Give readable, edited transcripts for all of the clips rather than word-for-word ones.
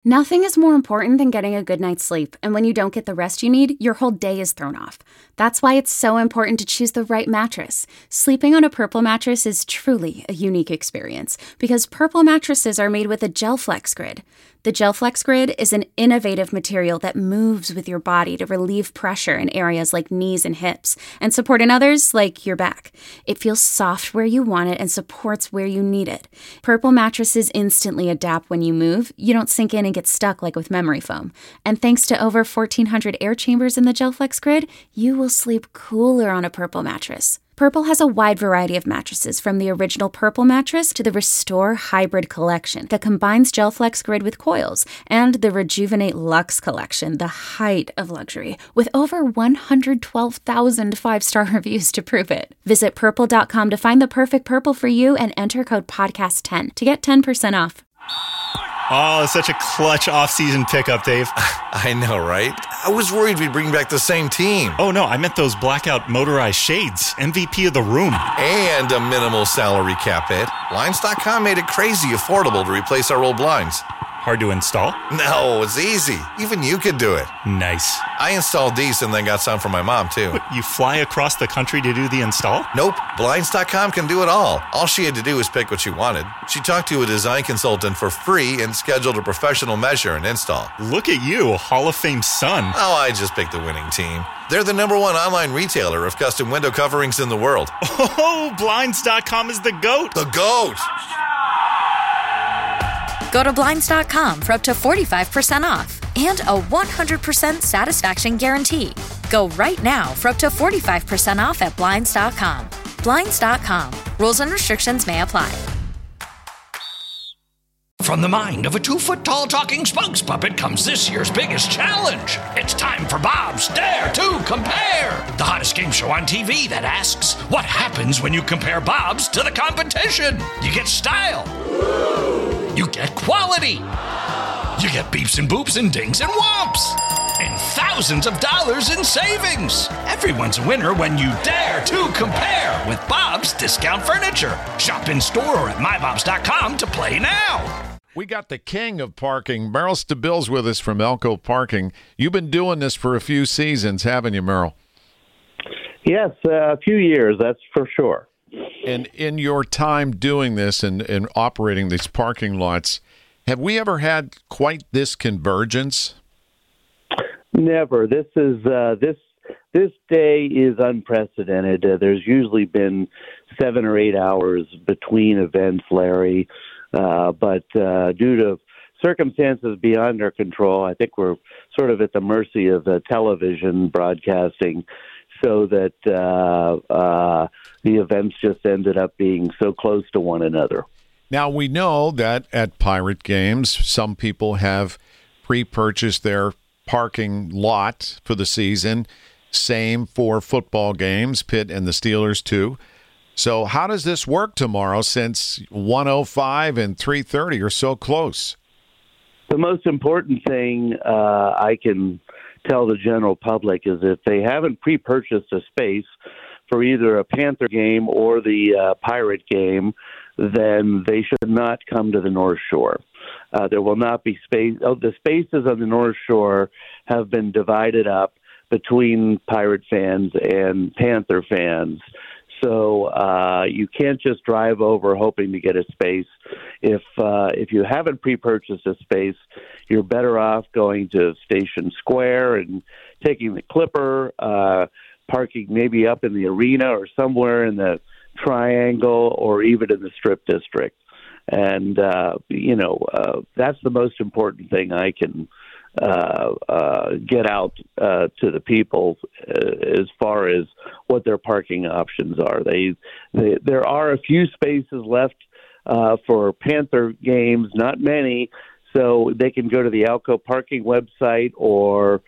Nothing is more important than getting a good night's sleep, and when you don't get the rest you need, your whole day is thrown off. That's why it's so important to choose the right mattress. Sleeping on a Purple mattress is truly a unique experience, because Purple mattresses are made with a GelFlex Grid. The GelFlex Grid is an innovative material that moves with your body to relieve pressure in areas like knees and hips, and support in others like your back. It feels soft where you want it and supports where you need it. Purple mattresses instantly adapt when you move. You don't sink in and get stuck like with memory foam. And thanks to over 1,400 air chambers in the GelFlex Grid, you will sleep cooler on a Purple mattress. Purple has a wide variety of mattresses, from the original Purple mattress to the Restore Hybrid collection that combines GelFlex Grid with coils, and the Rejuvenate Luxe collection, the height of luxury, with over 112,000 five-star reviews to prove it. Visit purple.com to find the perfect Purple for you and enter code podcast10 to get 10% off. Oh, such a clutch off-season pickup, Dave. I know, right? I was worried we'd bring back the same team. Oh, no, I meant those blackout motorized shades. MVP of the room. And a minimal salary cap hit. Blinds.com made it crazy affordable to replace our old blinds. Hard to install? No, it's easy. Even you could do it. Nice. I installed these and then got some for my mom, too. What, you fly across the country to do the install? Nope. Blinds.com can do it all. All she had to do was pick what she wanted. She talked to a design consultant for free and scheduled a professional measure and install. Look at you, Hall of Fame son. Oh, I just picked the winning team. They're the #1 online retailer of custom window coverings in the world. Oh, Blinds.com is the GOAT. The GOAT! Go to Blinds.com for up to 45% off and a 100% satisfaction guarantee. Go right now for up to 45% off at Blinds.com. Blinds.com. Rules and restrictions may apply. From the mind of a 2-foot-tall talking spokes puppet comes this year's biggest challenge. It's time for Bob's Dare to Compare, the hottest game show on TV that asks, what happens when you compare Bob's to the competition? You get style. You get quality. You get beeps and boops and dings and whomps. And thousands of dollars in savings. Everyone's a winner when you dare to compare with Bob's Discount Furniture. Shop in store or at mybobs.com to play now. We got the king of parking, Merrill Stabill's with us from Elko Parking. You've been doing this for a few seasons, haven't you, Merrill? Yes, a few years, that's for sure. And in your time doing this and operating these parking lots, have we ever had quite this convergence? Never. This day is unprecedented. There's usually been 7 or 8 hours between events, Larry. But due to circumstances beyond our control, I think we're sort of at the mercy of television broadcasting, so that the events just ended up being so close to one another. Now, we know that at Pirate games, some people have pre-purchased their parking lot for the season. Same for football games, Pitt and the Steelers too. So how does this work tomorrow, since 1:05 and 3:30 are so close? The most important thing I can tell the general public is if they haven't pre-purchased a space for either a Panther game or the Pirate game, then they should not come to the North Shore. There will not be space. Oh, the spaces on the North Shore have been divided up between Pirate fans and Panther fans. So you can't just drive over hoping to get a space. If you haven't pre-purchased a space, you're better off going to Station Square and taking the Clipper, parking maybe up in the arena or somewhere in the Triangle or even in the Strip District. And, that's the most important thing I can get out to the people as far as what their parking options are. There are a few spaces left for Panther games, not many, so they can go to the Elko Parking website or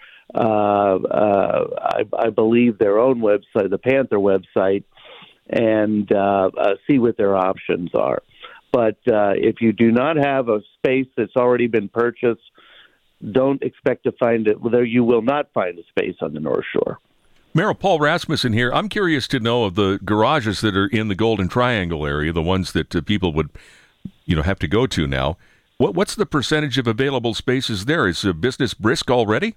I believe their own website, the Panther website, and see what their options are. But if you do not have a space that's already been purchased, don't expect to find it. Well, you will not find a space on the North Shore. Merrill, Paul Rasmussen here. I'm curious to know of the garages that are in the Golden Triangle area, the ones that people would, have to go to now. What's the percentage of available spaces there? Is the business brisk already?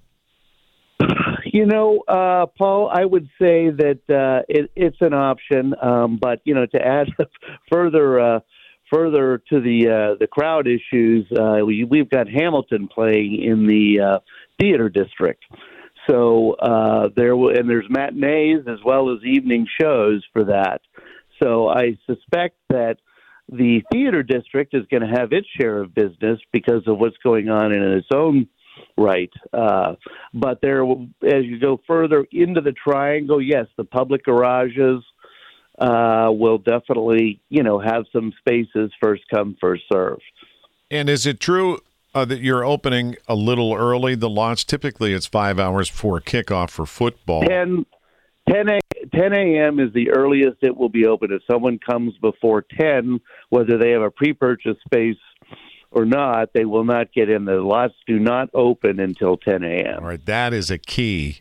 Paul, I would say that it's an option, but to add further to the crowd issues, we've got Hamilton playing in the theater district, so there's matinees as well as evening shows for that. So I suspect that the theater district is going to have its share of business because of what's going on in its own right. But there, as you go further into the triangle, yes, the public garages will definitely, have some spaces, first come, first serve. And is it true that you're opening a little early? The launch, typically it's 5 hours before kickoff for football. 10 a.m. is the earliest it will be open. If someone comes before 10, whether they have a pre-purchase space or not, they will not get in. The lots do not open until 10 a.m. All right, that is a key.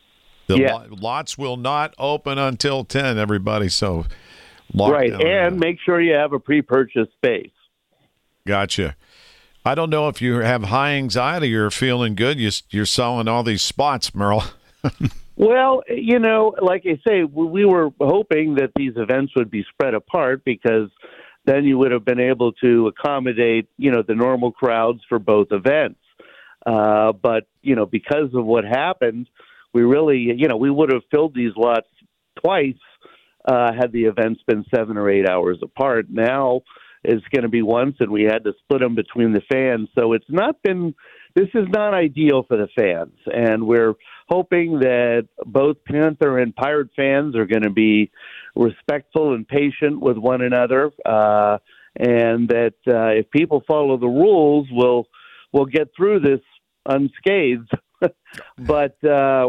Lots will not open until 10, everybody, so right, and make sure you have a pre-purchase space. Gotcha. I don't know if you have high anxiety or feeling good. You're selling all these spots, Merle. Well, like I say, we were hoping that these events would be spread apart because then you would have been able to accommodate, the normal crowds for both events. But, because of what happened, we really, we would have filled these lots twice had the events been 7 or 8 hours apart. Now it's going to be once, and we had to split them between the fans. So this is not ideal for the fans. And we're hoping that both Panther and Pirate fans are going to be respectful and patient with one another, and that if people follow the rules, we'll get through this unscathed. But we're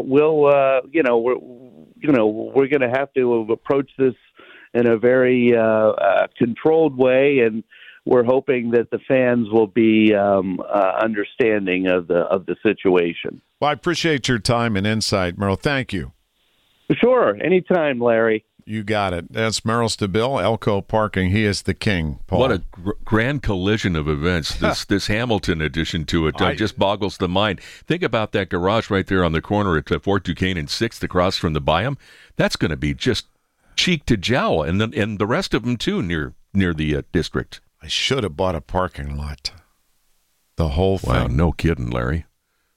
going to have to approach this in a very controlled way, and we're hoping that the fans will be understanding of the situation. Well, I appreciate your time and insight, Merle. Thank you. Sure. Anytime, Larry. You got it. That's Merle Stabile, Elko Parking. He is the king, Paul. What a grand collision of events. This Hamilton addition to it just boggles the mind. Think about that garage right there on the corner at Fort Duquesne and 6th across from the Byam. That's going to be just cheek to jowl, and the rest of them, too, near the district. I should have bought a parking lot. The whole thing. Wow, no kidding, Larry.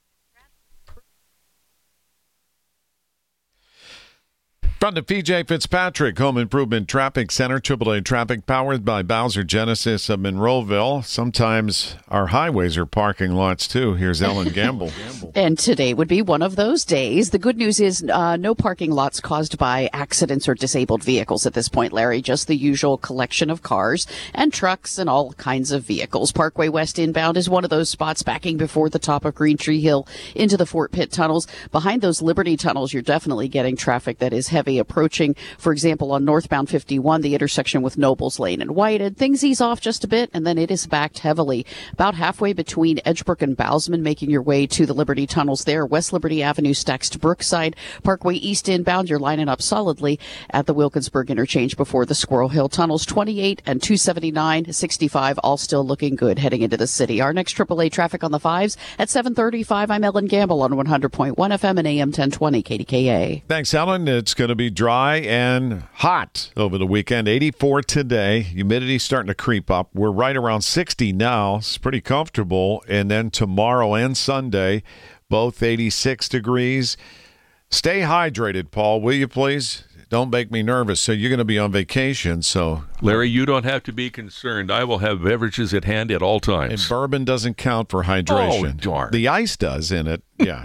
From the PJ Fitzpatrick Home Improvement Traffic Center, AAA traffic powered by Bowser Genesis of Monroeville. Sometimes our highways are parking lots, too. Here's Ellen Gamble. And today would be one of those days. The good news is no parking lots caused by accidents or disabled vehicles at this point, Larry. Just the usual collection of cars and trucks and all kinds of vehicles. Parkway West inbound is one of those spots backing before the top of Green Tree Hill into the Fort Pitt tunnels. Behind those Liberty tunnels, you're definitely getting traffic that is heavy approaching. For example, on northbound 51, the intersection with Nobles Lane and Whited, things ease off just a bit, and then it is backed heavily. About halfway between Edgebrook and Bousman, making your way to the Liberty tunnels there. West Liberty Avenue stacks to Brookside. Parkway East inbound, you're lining up solidly at the Wilkinsburg interchange before the Squirrel Hill tunnels. 28 and 279, 65, all still looking good heading into the city. Our next AAA traffic on the 5s at 7:35. I'm Ellen Gamble on 100.1 FM and AM 1020 KDKA. Thanks, Ellen. It's going to be dry and hot over the weekend. 84 today. Humidity starting to creep up. We're right around 60 now. It's pretty comfortable. And then tomorrow and Sunday, both 86 degrees. Stay hydrated, Paul, will you please? Don't make me nervous. So you're going to be on vacation. So, Larry, you don't have to be concerned. I will have beverages at hand at all times. And bourbon doesn't count for hydration. Oh, darn. The ice does in it. Yeah.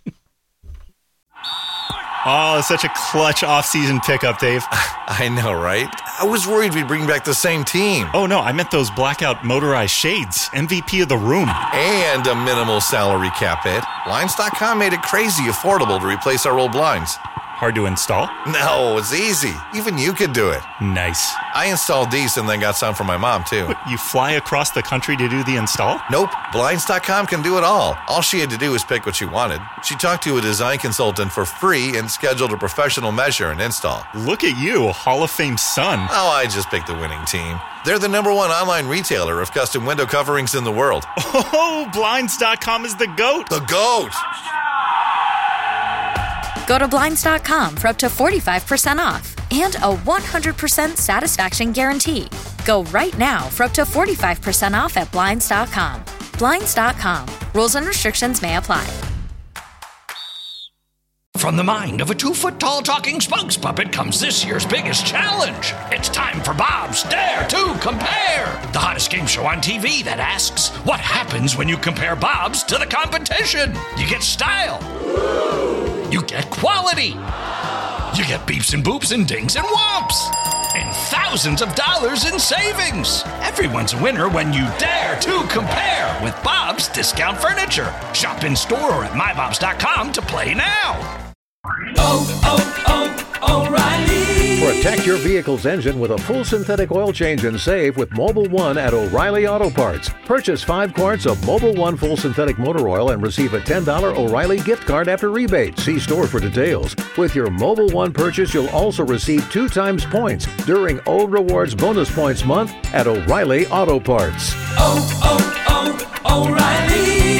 Oh, such a clutch off-season pickup, Dave. I know, right? I was worried we'd bring back the same team. Oh, no, I meant those blackout motorized shades. MVP of the room. And a minimal salary cap hit. Blinds.com made it crazy affordable to replace our old blinds. Hard to install? No, it's easy. Even you could do it. Nice. I installed these and then got some for my mom, too. But you fly across the country to do the install? Nope. Blinds.com can do it all. All she had to do was pick what she wanted. She talked to a design consultant for free and scheduled a professional measure and install. Look at you, Hall of Fame son. Oh, I just picked the winning team. They're the #1 online retailer of custom window coverings in the world. Oh, Blinds.com is the GOAT. The GOAT! Go to Blinds.com for up to 45% off and a 100% satisfaction guarantee. Go right now for up to 45% off at Blinds.com. Blinds.com. Rules and restrictions may apply. From the mind of a 2-foot-tall talking spokes puppet comes this year's biggest challenge. It's time for Bob's Dare to Compare, the hottest game show on TV that asks, what happens when you compare Bob's to the competition? You get style. You get quality. You get beeps and boops and dings and whomps. And thousands of dollars in savings. Everyone's a winner when you dare to compare with Bob's Discount Furniture. Shop in store or at mybobs.com to play now. O'Reilly. Protect your vehicle's engine with a full synthetic oil change and save with Mobil 1 at O'Reilly Auto Parts. Purchase 5 quarts of Mobil 1 full synthetic motor oil and receive a $10 O'Reilly gift card after rebate. See store for details. With your Mobil 1 purchase, you'll also receive 2 times points during O Rewards Bonus Points Month at O'Reilly Auto Parts. O'Reilly.